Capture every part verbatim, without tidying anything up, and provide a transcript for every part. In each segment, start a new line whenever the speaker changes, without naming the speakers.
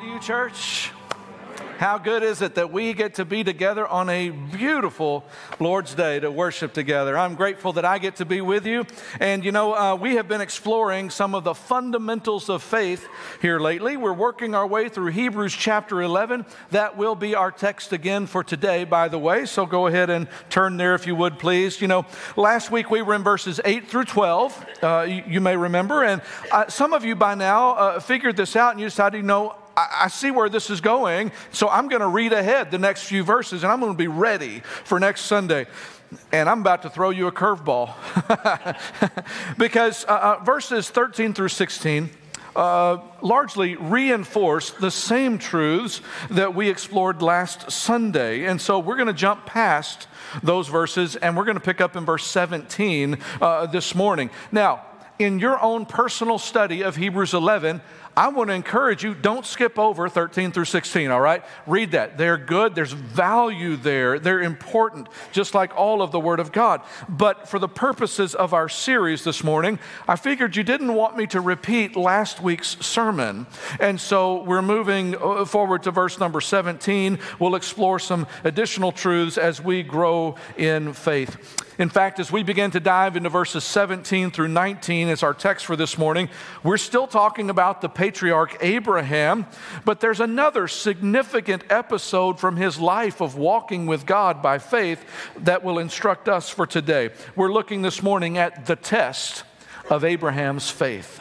You, church. How good is it that we get to be together on a beautiful Lord's Day to worship together? I'm grateful that I get to be with you. And you know, uh, we have been exploring some of the fundamentals of faith here lately. We're working our way through Hebrews chapter eleven. That will be our text again for today, by the way. So go ahead and turn there if you would, please. You know, last week we were in verses eight through twelve, uh, you, you may remember. And uh, some of you by now uh, figured this out and you decided, you know, I see where this is going, so I'm going to read ahead the next few verses, and I'm going to be ready for next Sunday. And I'm about to throw you a curveball. Because uh, uh, verses thirteen through sixteen uh, largely reinforce the same truths that we explored last Sunday. And so we're going to jump past those verses, and we're going to pick up in verse seventeen uh, this morning. Now, in your own personal study of Hebrews eleven, I want to encourage you, don't skip over thirteen through sixteen, all right? Read that. They're good. There's value there. They're important, just like all of the Word of God. But for the purposes of our series this morning, I figured you didn't want me to repeat last week's sermon. And so we're moving forward to verse number seventeen. We'll explore some additional truths as we grow in faith. In fact, as we begin to dive into verses seventeen through nineteen as our text for this morning, we're still talking about the patriarch Abraham, but there's another significant episode from his life of walking with God by faith that will instruct us for today. We're looking this morning at the test of Abraham's faith.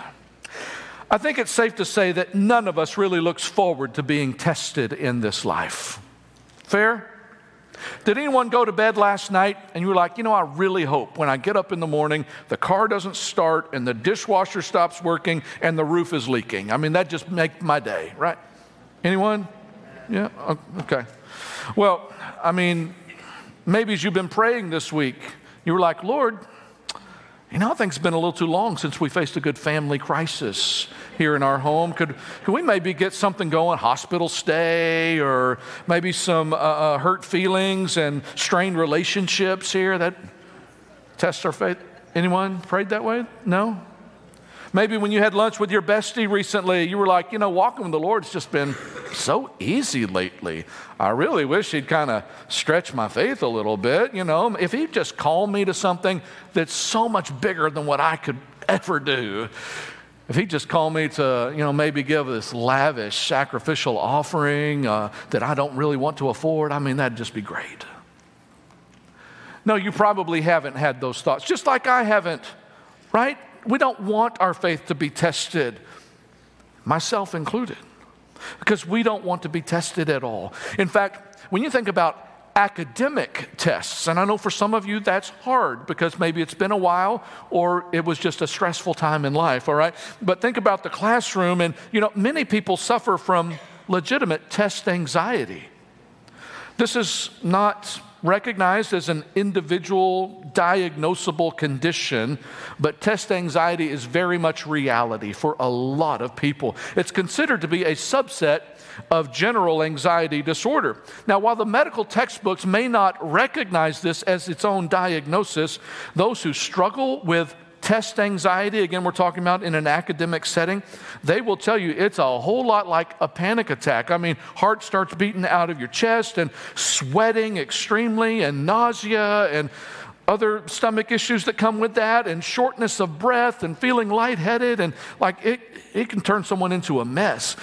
I think it's safe to say that none of us really looks forward to being tested in this life. Fair? Did anyone go to bed last night and you were like, you know, I really hope when I get up in the morning, the car doesn't start and the dishwasher stops working and the roof is leaking? I mean, that just makes my day, right? Anyone? Yeah? Okay. Well, I mean, maybe as you've been praying this week, you were like, Lord, you know, I think it's been a little too long since we faced a good family crisis here in our home. Could, could we maybe get something going, hospital stay, or maybe some uh, uh, hurt feelings and strained relationships here that test our faith? Anyone prayed that way? No? Maybe when you had lunch with your bestie recently, you were like, you know, walking with the Lord's just been so easy lately. I really wish he'd kind of stretch my faith a little bit. You know, if he'd just call me to something that's so much bigger than what I could ever do. If he'd just call me to, you know, maybe give this lavish sacrificial offering uh, that I don't really want to afford, I mean, that'd just be great. No, you probably haven't had those thoughts, just like I haven't, right? We don't want our faith to be tested, myself included, because we don't want to be tested at all. In fact, when you think about academic tests, and I know for some of you that's hard because maybe it's been a while or it was just a stressful time in life, all right? But think about the classroom, and you know, many people suffer from legitimate test anxiety. This is not recognized as an individual diagnosable condition, but test anxiety is very much reality for a lot of people. It's considered to be a subset of general anxiety disorder. Now, while the medical textbooks may not recognize this as its own diagnosis, those who struggle with test anxiety, again, we're talking about in an academic setting, they will tell you it's a whole lot like a panic attack. I mean, heart starts beating out of your chest and sweating extremely and nausea and other stomach issues that come with that and shortness of breath and feeling lightheaded, and like it, it can turn someone into a mess.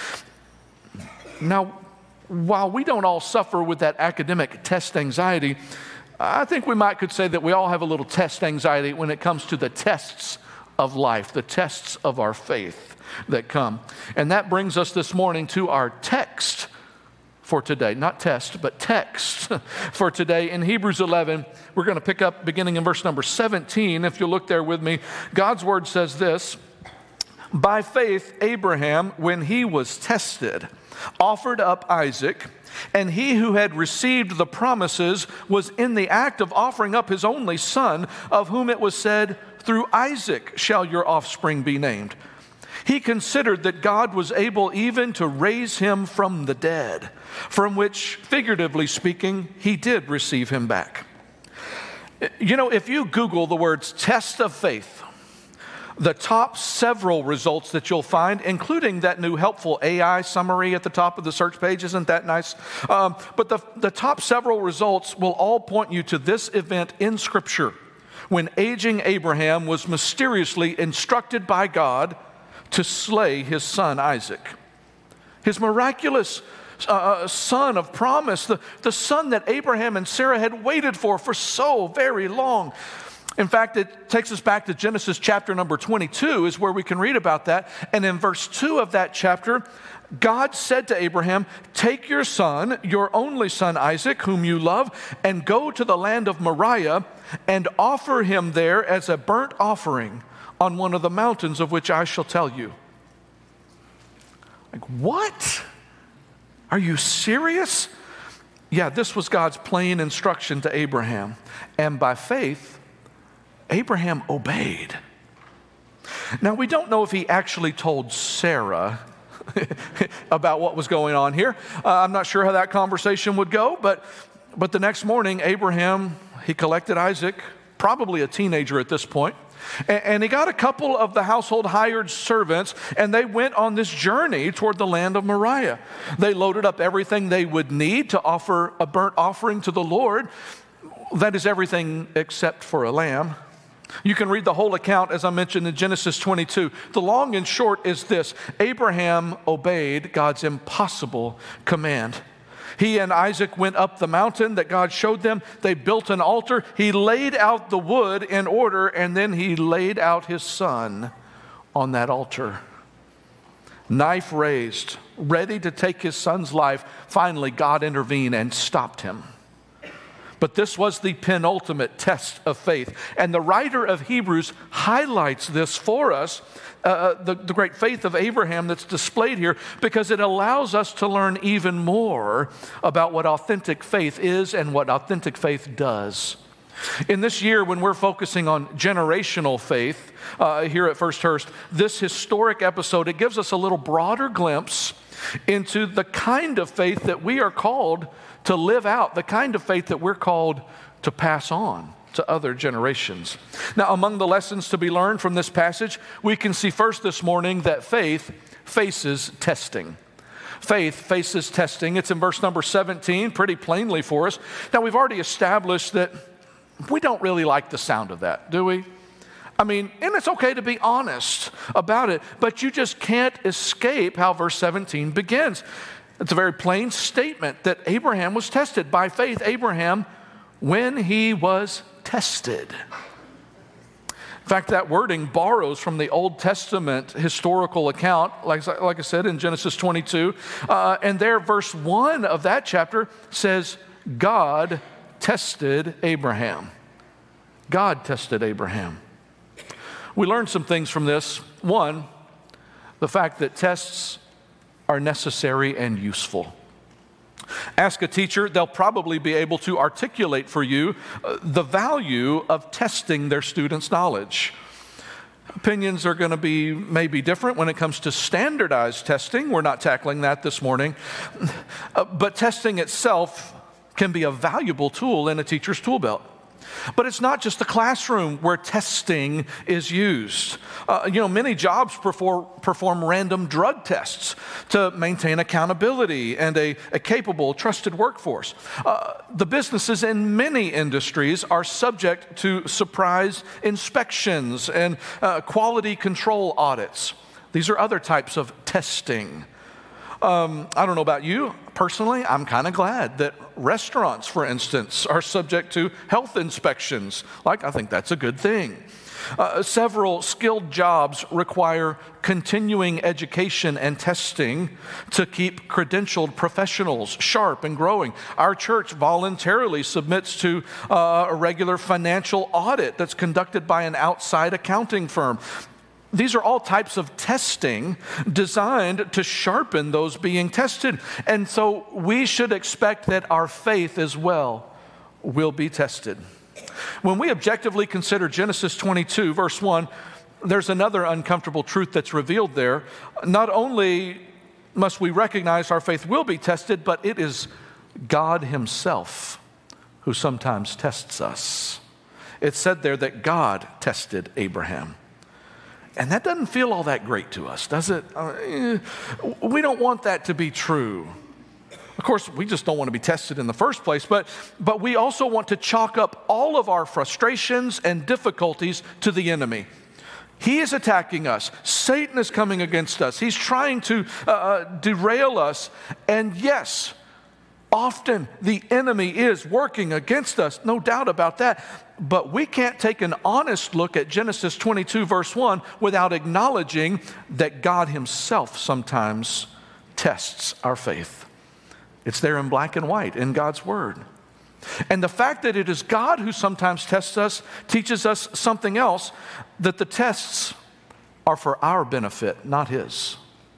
Now, while we don't all suffer with that academic test anxiety, I think we might could say that we all have a little test anxiety when it comes to the tests of life, the tests of our faith that come. And that brings us this morning to our text for today. Not test, but text for today. In Hebrews eleven, we're going to pick up beginning in verse number seventeen. If you'll look there with me, God's word says this: by faith, Abraham, when he was tested, offered up Isaac, and he who had received the promises was in the act of offering up his only son, of whom it was said, through Isaac shall your offspring be named. He considered that God was able even to raise him from the dead, from which, figuratively speaking, he did receive him back. You know, if you Google the words test of faith, the top several results that you'll find, including that new helpful A I summary at the top of the search page. Isn't that nice? Um, but the, the top several results will all point you to this event in Scripture when aging Abraham was mysteriously instructed by God to slay his son Isaac. His miraculous uh, son of promise, the, the son that Abraham and Sarah had waited for for so very long. In fact, it takes us back to Genesis chapter number twenty-two is where we can read about that. And in verse two of that chapter, God said to Abraham, "Take your son, your only son Isaac, whom you love, and go to the land of Moriah and offer him there as a burnt offering on one of the mountains of which I shall tell you." Like, what? Are you serious? Yeah, this was God's plain instruction to Abraham. And by faith, Abraham obeyed. Now, we don't know if he actually told Sarah about what was going on here. Uh, I'm not sure how that conversation would go, but, but the next morning, Abraham, he collected Isaac, probably a teenager at this point, and, and he got a couple of the household hired servants, and they went on this journey toward the land of Moriah. They loaded up everything they would need to offer a burnt offering to the Lord. That is everything except for a lamb. You can read the whole account, as I mentioned, in Genesis twenty-two. The long and short is this: Abraham obeyed God's impossible command. He and Isaac went up the mountain that God showed them. They built an altar. He laid out the wood in order, and then he laid out his son on that altar. Knife raised, ready to take his son's life. Finally, God intervened and stopped him. But this was the penultimate test of faith. And the writer of Hebrews highlights this for us, uh, the, the great faith of Abraham that's displayed here, because it allows us to learn even more about what authentic faith is and what authentic faith does. In this year, when we're focusing on generational faith uh, here at First Hurst, this historic episode, it gives us a little broader glimpse into the kind of faith that we are called to live out, the kind of faith that we're called to pass on to other generations. Now, among the lessons to be learned from this passage, we can see first this morning that faith faces testing. Faith faces testing. It's in verse number seventeen, pretty plainly for us. Now, we've already established that we don't really like the sound of that, do we? I mean, and it's okay to be honest about it, but you just can't escape how verse seventeen begins. It's a very plain statement that Abraham was tested. By faith, Abraham, when he was tested. In fact, that wording borrows from the Old Testament historical account, like, like I said, in Genesis twenty-two. Uh, and there, verse one of that chapter says, God tested Abraham. God tested Abraham. We learned some things from this. One, the fact that tests are necessary and useful. Ask a teacher, they'll probably be able to articulate for you uh, the value of testing their students' knowledge. Opinions are going to be maybe different when it comes to standardized testing. We're not tackling that this morning. Uh, but testing itself can be a valuable tool in a teacher's tool belt. But it's not just the classroom where testing is used. Uh, you know, many jobs perform, perform random drug tests to maintain accountability and a, a capable, trusted workforce. Uh, the businesses in many industries are subject to surprise inspections and uh, quality control audits. These are other types of testing. Um, I don't know about you. Personally, I'm kind of glad that restaurants, for instance, are subject to health inspections. Like, I think that's a good thing. Uh, several skilled jobs require continuing education and testing to keep credentialed professionals sharp and growing. Our church voluntarily submits to uh, a regular financial audit that's conducted by an outside accounting firm. These are all types of testing designed to sharpen those being tested. And so we should expect that our faith as well will be tested. When we objectively consider Genesis twenty-two, verse one, there's another uncomfortable truth that's revealed there. Not only must we recognize our faith will be tested, but it is God Himself who sometimes tests us. It's said there that God tested Abraham. And that doesn't feel all that great to us, does it? Uh, eh, we don't want that to be true. Of course, we just don't want to be tested in the first place, but, but we also want to chalk up all of our frustrations and difficulties to the enemy. He is attacking us. Satan is coming against us. He's trying to uh, derail us. And yes, often the enemy is working against us, no doubt about that. But we can't take an honest look at Genesis twenty-two, verse one, without acknowledging that God himself sometimes tests our faith. It's there in black and white in God's word. And the fact that it is God who sometimes tests us teaches us something else, that the tests are for our benefit, not his.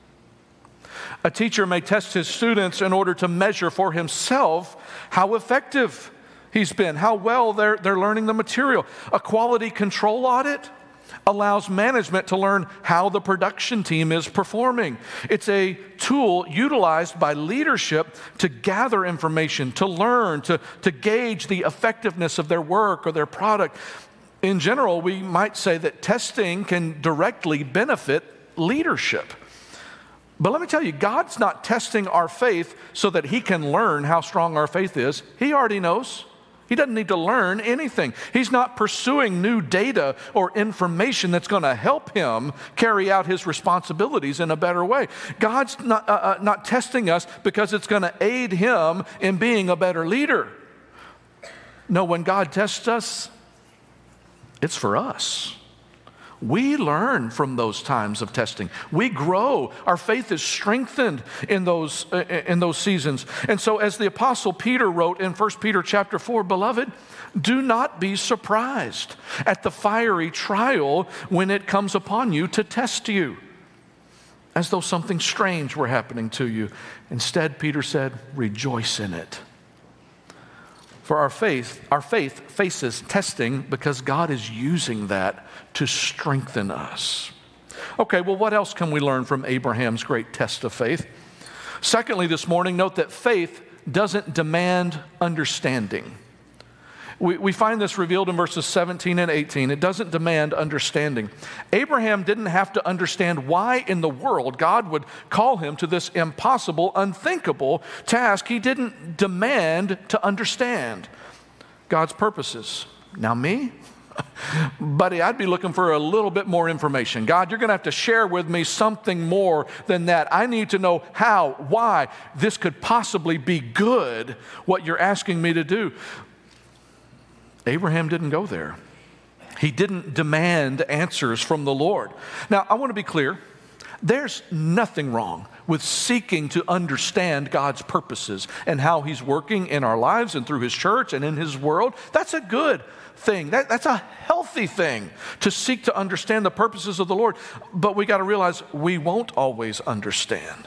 A teacher may test his students in order to measure for himself how effective he's been, how well they're, they're learning the material. A quality control audit allows management to learn how the production team is performing. It's a tool utilized by leadership to gather information, to learn, to, to gauge the effectiveness of their work or their product. In general, we might say that testing can directly benefit leadership. But let me tell you, God's not testing our faith so that he can learn how strong our faith is. He already knows. He doesn't need to learn anything. He's not pursuing new data or information that's going to help him carry out his responsibilities in a better way. God's not, uh, uh, not testing us because it's going to aid him in being a better leader. No, when God tests us, it's for us. We learn from those times of testing. We grow. Our faith is strengthened in those, uh, in those seasons. And so as the Apostle Peter wrote in First Peter chapter four, beloved, do not be surprised at the fiery trial when it comes upon you to test you, as though something strange were happening to you. Instead, Peter said, rejoice in it. For our faith, our faith faces testing because God is using that to strengthen us. Okay, well, what else can we learn from Abraham's great test of faith? Secondly, this morning, note that faith doesn't demand understanding. We, we find this revealed in verses seventeen and eighteen. It doesn't demand understanding. Abraham didn't have to understand why in the world God would call him to this impossible, unthinkable task. He didn't demand to understand God's purposes. Now me? Buddy, I'd be looking for a little bit more information. God, you're going to have to share with me something more than that. I need to know how, why this could possibly be good, what you're asking me to do. Abraham didn't go there. He didn't demand answers from the Lord. Now, I want to be clear. There's nothing wrong with seeking to understand God's purposes and how he's working in our lives and through his church and in his world. That's a good thing. That, that's a healthy thing to seek to understand the purposes of the Lord. But we got to realize we won't always understand.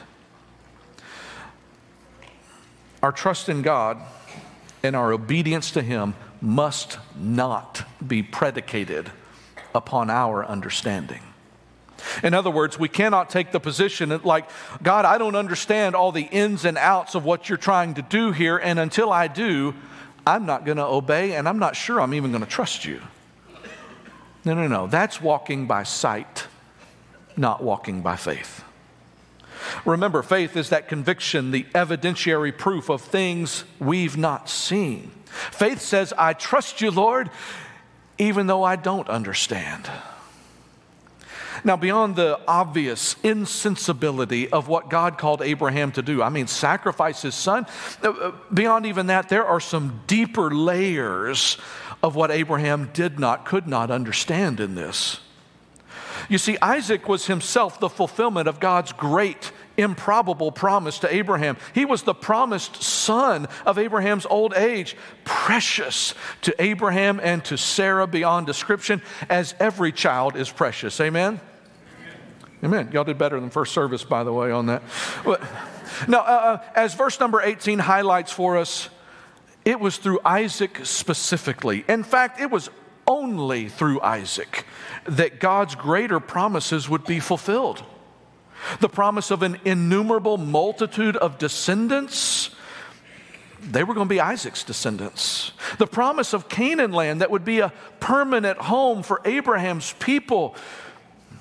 Our trust in God and our obedience to him must not be predicated upon our understanding. In other words, we cannot take the position that, like, God, I don't understand all the ins and outs of what you're trying to do here, and until I do, I'm not going to obey, and I'm not sure I'm even going to trust you. No, no, no. That's walking by sight, not walking by faith. Remember, faith is that conviction, the evidentiary proof of things we've not seen. Faith says, I trust you, Lord, even though I don't understand. Now, beyond the obvious insensibility of what God called Abraham to do, I mean, sacrifice his son, beyond even that, there are some deeper layers of what Abraham did not, could not understand in this. You see, Isaac was himself the fulfillment of God's great, improbable promise to Abraham. He was the promised son of Abraham's old age, precious to Abraham and to Sarah beyond description, as every child is precious. Amen? Amen. Amen. Y'all did better than first service, by the way, on that. Now, uh, as verse number eighteen highlights for us, it was through Isaac specifically. In fact, it was only through Isaac that God's greater promises would be fulfilled. The promise of an innumerable multitude of descendants, they were going to be Isaac's descendants. The promise of Canaan land that would be a permanent home for Abraham's people,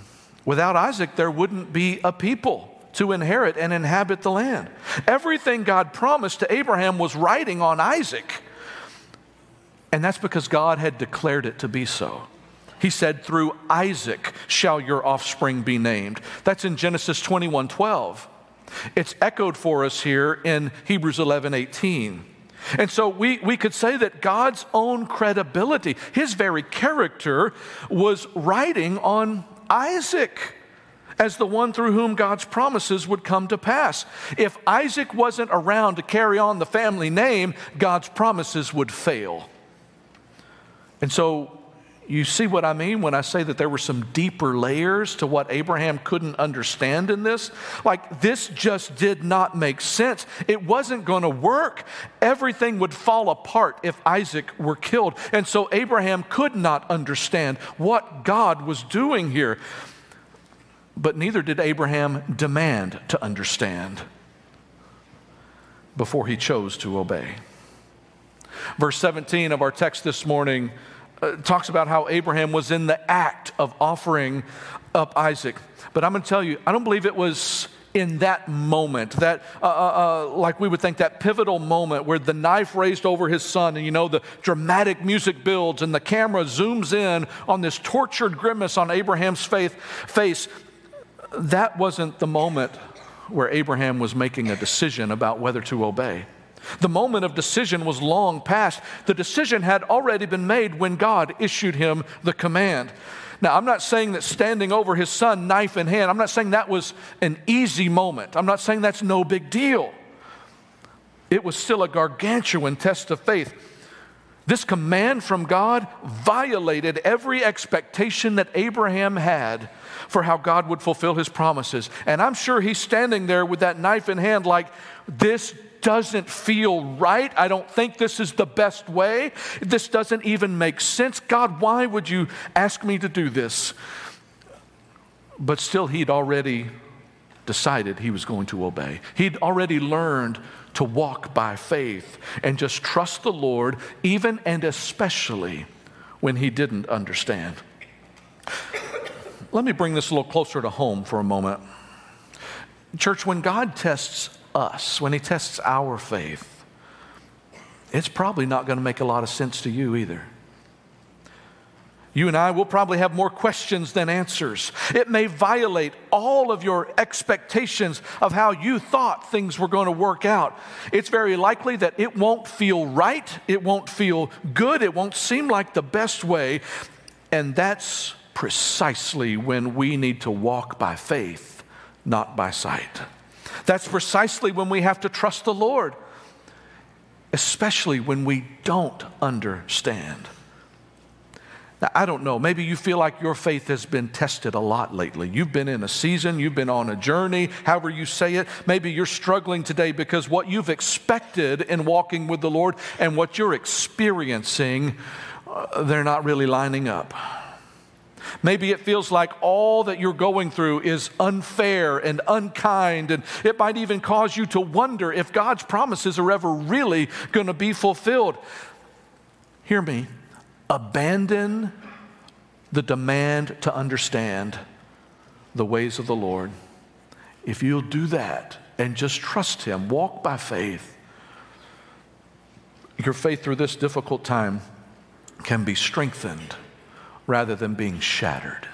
Without Isaac, there wouldn't be a people to inherit and inhabit the land. Everything God promised to Abraham was riding on Isaac. And that's because God had declared it to be so. He said, through Isaac shall your offspring be named. That's in Genesis twenty-one twelve. It's echoed for us here in Hebrews eleven eighteen. And so we, we could say that God's own credibility, his very character, was riding on Isaac as the one through whom God's promises would come to pass. If Isaac wasn't around to carry on the family name, God's promises would fail. And so you see what I mean when I say that there were some deeper layers to what Abraham couldn't understand in this? Like, this just did not make sense. It wasn't going to work. Everything would fall apart if Isaac were killed. And so Abraham could not understand what God was doing here. But neither did Abraham demand to understand before he chose to obey. Verse seventeen of our text this morning uh, talks about how Abraham was in the act of offering up Isaac. But I'm going to tell you, I don't believe it was in that moment, that uh, uh, like we would think, that pivotal moment where the knife raised over his son, and you know, the dramatic music builds and the camera zooms in on this tortured grimace on Abraham's faith, face. That wasn't the moment where Abraham was making a decision about whether to obey. The moment of decision was long past. The decision had already been made when God issued him the command. Now, I'm not saying that standing over his son, knife in hand, I'm not saying that was an easy moment. I'm not saying that's no big deal. It was still a gargantuan test of faith. This command from God violated every expectation that Abraham had for how God would fulfill his promises. And I'm sure he's standing there with that knife in hand like, this doesn't feel right. I don't think this is the best way. This doesn't even make sense. God, why would you ask me to do this? But still, he'd already decided he was going to obey. He'd already learned to walk by faith and just trust the Lord, even and especially when he didn't understand. Let me bring this a little closer to home for a moment. Church, when God tests us, when he tests our faith, it's probably not going to make a lot of sense to you either. You and I will probably have more questions than answers. It may violate all of your expectations of how you thought things were going to work out. It's very likely that it won't feel right, it won't feel good, it won't seem like the best way. And that's precisely when we need to walk by faith, not by sight. That's precisely when we have to trust the Lord, especially when we don't understand. Now, I don't know, maybe you feel like your faith has been tested a lot lately. You've been in a season, you've been on a journey, however you say it. Maybe you're struggling today because what you've expected in walking with the Lord and what you're experiencing, uh, they're not really lining up. Maybe it feels like all that you're going through is unfair and unkind, and it might even cause you to wonder if God's promises are ever really going to be fulfilled. Hear me. Abandon the demand to understand the ways of the Lord. If you'll do that and just trust him, walk by faith, your faith through this difficult time can be strengthened rather than being shattered.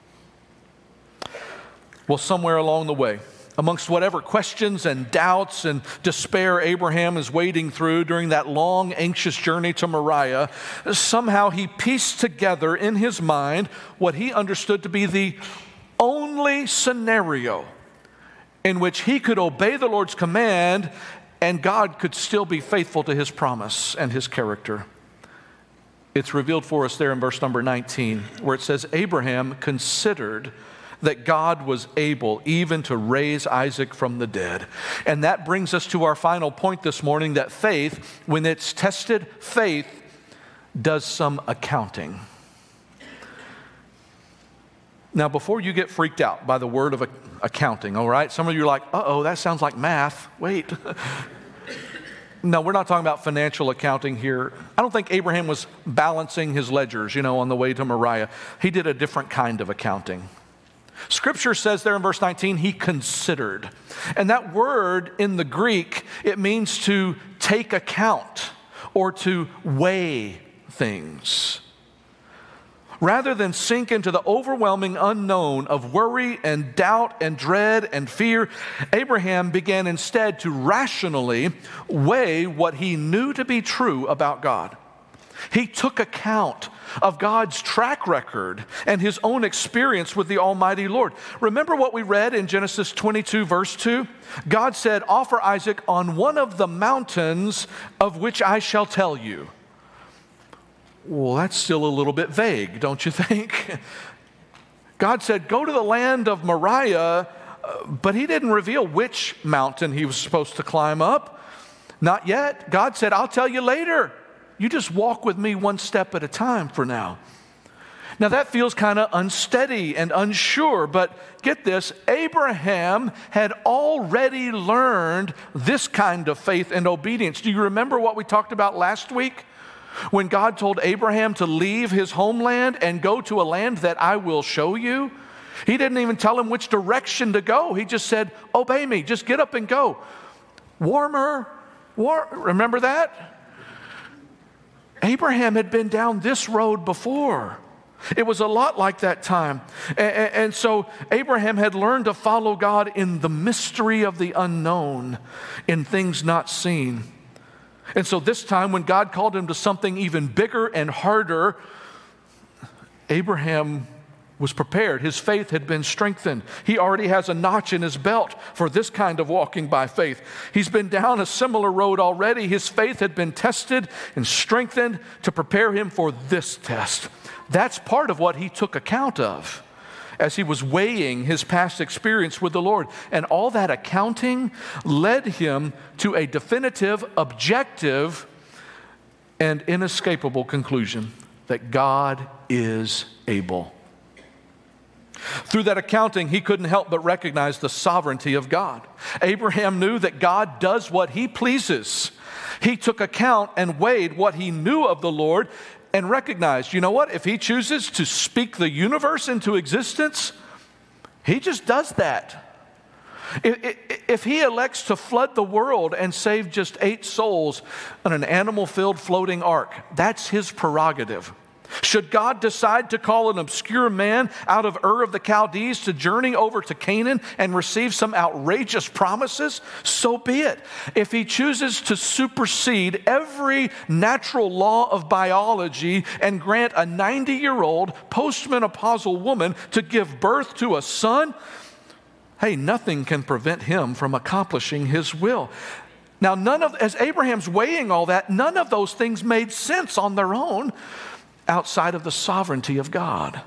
Well, somewhere along the way, amongst whatever questions and doubts and despair Abraham is wading through during that long, anxious journey to Moriah, somehow he pieced together in his mind what he understood to be the only scenario in which he could obey the Lord's command and God could still be faithful to his promise and his character. It's revealed for us there in verse number nineteen, where it says, Abraham considered that God was able even to raise Isaac from the dead. And that brings us to our final point this morning, that faith, when it's tested, faith does some accounting. Now, before you get freaked out by the word of accounting, all right? Some of you are like, uh-oh, that sounds like math. Wait. No, we're not talking about financial accounting here. I don't think Abraham was balancing his ledgers, you know, on the way to Moriah. He did a different kind of accounting. Scripture says there in verse nineteen, he considered. And that word in the Greek, it means to take account or to weigh things. Rather than sink into the overwhelming unknown of worry and doubt and dread and fear, Abraham began instead to rationally weigh what he knew to be true about God. He took account of God's track record and his own experience with the Almighty Lord. Remember what we read in Genesis twenty-two, verse two? God said, "Offer Isaac on one of the mountains of which I shall tell you." Well, that's still a little bit vague, don't you think? God said, go to the land of Moriah, uh, but he didn't reveal which mountain he was supposed to climb up. Not yet. God said, I'll tell you later. You just walk with me one step at a time for now. Now that feels kind of unsteady and unsure, but get this, Abraham had already learned this kind of faith and obedience. Do you remember what we talked about last week? When God told Abraham to leave his homeland and go to a land that I will show you, he didn't even tell him which direction to go. He just said, obey me, just get up and go. Warmer, war, remember that? Abraham had been down this road before. It was a lot like that time. And, and so Abraham had learned to follow God in the mystery of the unknown, in things not seen. And so this time when God called him to something even bigger and harder, Abraham was prepared. His faith had been strengthened. He already has a notch in his belt for this kind of walking by faith. He's been down a similar road already. His faith had been tested and strengthened to prepare him for this test. That's part of what he took account of as he was weighing his past experience with the Lord. And all that accounting led him to a definitive, objective, and inescapable conclusion that God is able. Through that accounting, he couldn't help but recognize the sovereignty of God. Abraham knew that God does what he pleases. He took account and weighed what he knew of the Lord and recognized, you know what, if he chooses to speak the universe into existence, he just does that. If he elects to flood the world and save just eight souls on an animal-filled floating ark, that's his prerogative. Should God decide to call an obscure man out of Ur of the Chaldees to journey over to Canaan and receive some outrageous promises, so be it. If he chooses to supersede every natural law of biology and grant a ninety-year-old postmenopausal woman to give birth to a son, hey, nothing can prevent him from accomplishing his will. Now, none of, as Abraham's weighing all that, none of those things made sense on their own outside of the sovereignty of God.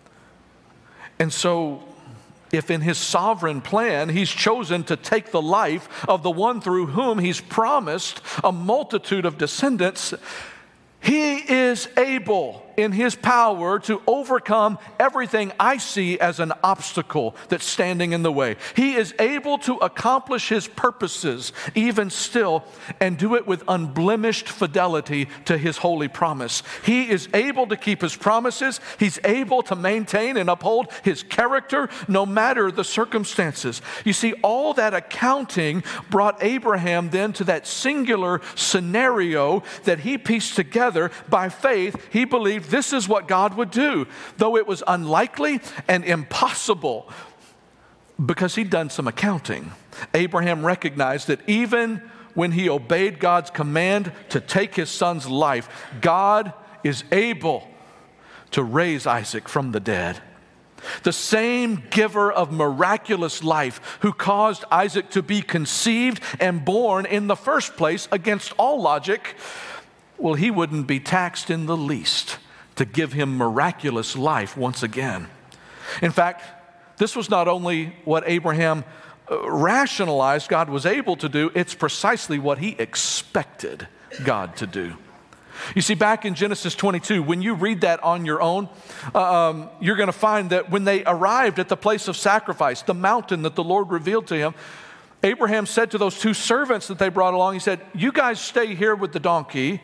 And so, if in his sovereign plan he's chosen to take the life of the one through whom he's promised a multitude of descendants, he is able in his power to overcome everything I see as an obstacle that's standing in the way. He is able to accomplish his purposes even still and do it with unblemished fidelity to his holy promise. He is able to keep his promises. He's able to maintain and uphold his character no matter the circumstances. You see, all that accounting brought Abraham then to that singular scenario that he pieced together by faith. He believed this is what God would do, though it was unlikely and impossible, because he'd done some accounting. Abraham recognized that even when he obeyed God's command to take his son's life, God is able to raise Isaac from the dead. The same giver of miraculous life who caused Isaac to be conceived and born in the first place against all logic, well, he wouldn't be taxed in the least to give him miraculous life once again. In fact, this was not only what Abraham rationalized God was able to do, it's precisely what he expected God to do. You see, back in Genesis twenty-two, when you read that on your own, um, you're going to find that when they arrived at the place of sacrifice, the mountain that the Lord revealed to him, Abraham said to those two servants that they brought along, he said, you guys stay here with the donkey.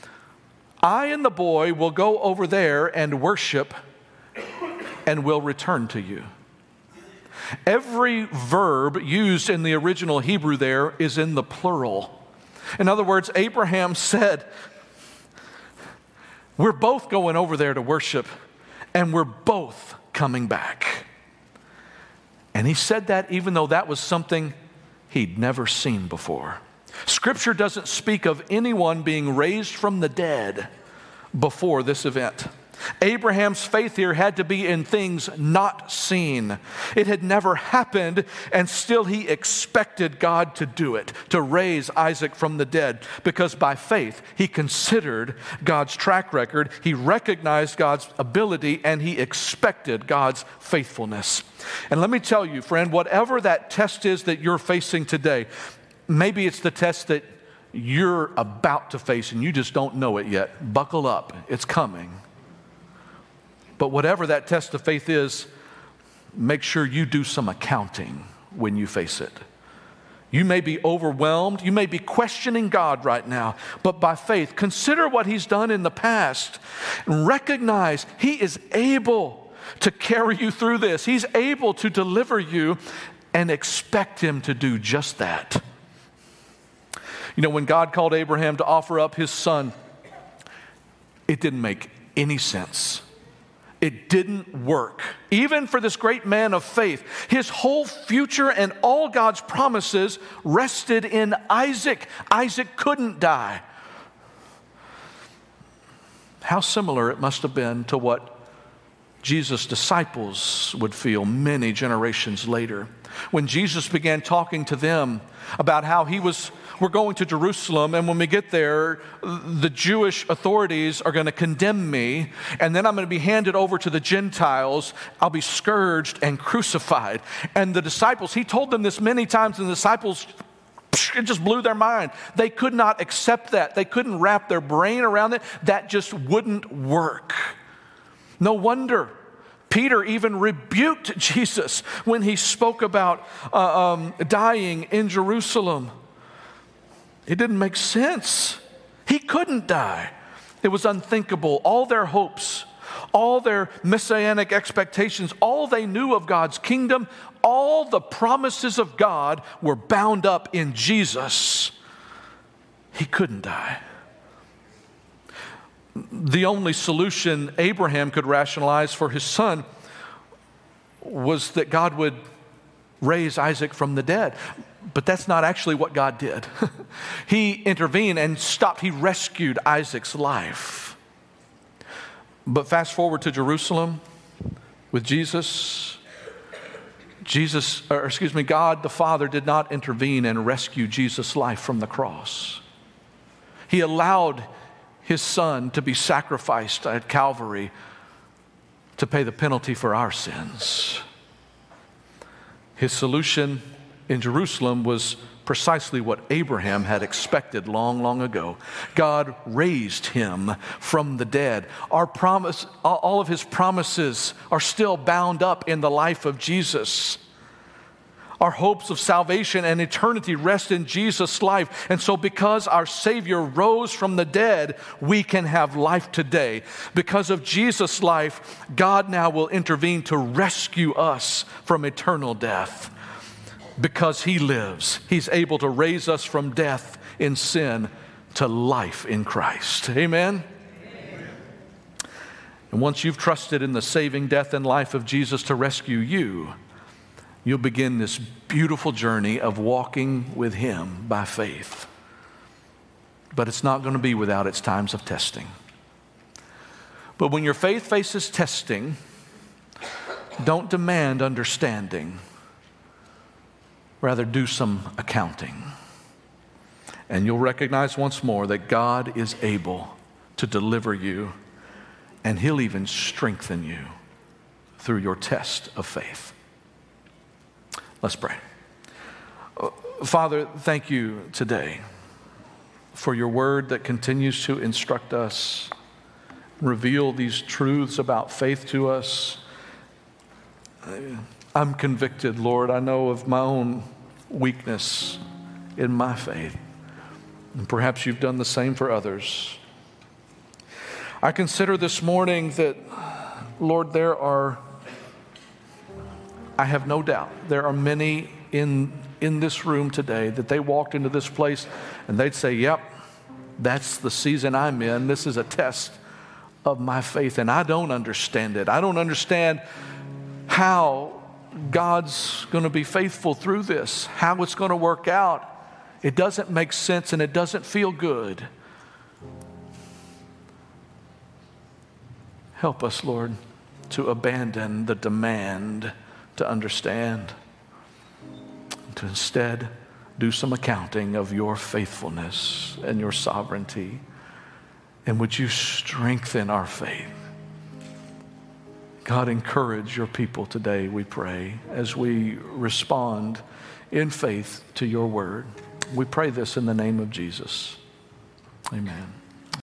I and the boy will go over there and worship, and we'll return to you. Every verb used in the original Hebrew there is in the plural. In other words, Abraham said, we're both going over there to worship, and we're both coming back. And he said that even though that was something he'd never seen before. Scripture doesn't speak of anyone being raised from the dead before this event. Abraham's faith here had to be in things not seen. It had never happened, and still he expected God to do it, to raise Isaac from the dead, because by faith he considered God's track record, he recognized God's ability, and he expected God's faithfulness. And let me tell you, friend, whatever that test is that you're facing today, maybe it's the test that you're about to face and you just don't know it yet. Buckle up, it's coming. But whatever that test of faith is, make sure you do some accounting when you face it. You may be overwhelmed. You may be questioning God right now. But by faith, consider what He's done in the past. And recognize He is able to carry you through this. He's able to deliver you, and expect Him to do just that. You know, when God called Abraham to offer up his son, it didn't make any sense. It didn't work. Even for this great man of faith, his whole future and all God's promises rested in Isaac. Isaac couldn't die. How similar it must have been to what Jesus' disciples would feel many generations later, when Jesus began talking to them about how he was, we're going to Jerusalem, and when we get there, the Jewish authorities are going to condemn me, and then I'm going to be handed over to the Gentiles. I'll be scourged and crucified. And the disciples, he told them this many times, and the disciples, it just blew their mind. They could not accept that. They couldn't wrap their brain around it. That just wouldn't work. No wonder Peter even rebuked Jesus when he spoke about uh, um, dying in Jerusalem. It didn't make sense. He couldn't die. It was unthinkable. All their hopes, all their messianic expectations, all they knew of God's kingdom, all the promises of God were bound up in Jesus. He couldn't die. The only solution Abraham could rationalize for his son was that God would raise Isaac from the dead. But that's not actually what God did. He intervened and stopped. He rescued Isaac's life. But fast forward to Jerusalem with Jesus. Jesus, or excuse me, God the Father did not intervene and rescue Jesus' life from the cross. He allowed His Son to be sacrificed at Calvary to pay the penalty for our sins. His solution in Jerusalem was precisely what Abraham had expected long, long ago. God raised him from the dead. Our promise, all of His promises are still bound up in the life of Jesus. Our hopes of salvation and eternity rest in Jesus' life. And so because our Savior rose from the dead, we can have life today. Because of Jesus' life, God now will intervene to rescue us from eternal death. Because He lives, He's able to raise us from death in sin to life in Christ. Amen? Amen. And once you've trusted in the saving death and life of Jesus to rescue you, you'll begin this beautiful journey of walking with Him by faith. But it's not going to be without its times of testing. But when your faith faces testing, don't demand understanding. Rather, do some accounting. And you'll recognize once more that God is able to deliver you, and He'll even strengthen you through your test of faith. Let's pray. Father, thank you today for your word that continues to instruct us, reveal these truths about faith to us. I'm convicted, Lord. I know of my own weakness in my faith. And perhaps you've done the same for others. I consider this morning that, Lord, there are I have no doubt there are many in, in this room today that they walked into this place and they'd say, yep, that's the season I'm in. This is a test of my faith, and I don't understand it. I don't understand how God's going to be faithful through this, how it's going to work out. It doesn't make sense and it doesn't feel good. Help us, Lord, to abandon the demand to understand, to instead do some accounting of your faithfulness and your sovereignty. And would you strengthen our faith? God, encourage your people today, we pray, as we respond in faith to your word. We pray this in the name of Jesus. Amen.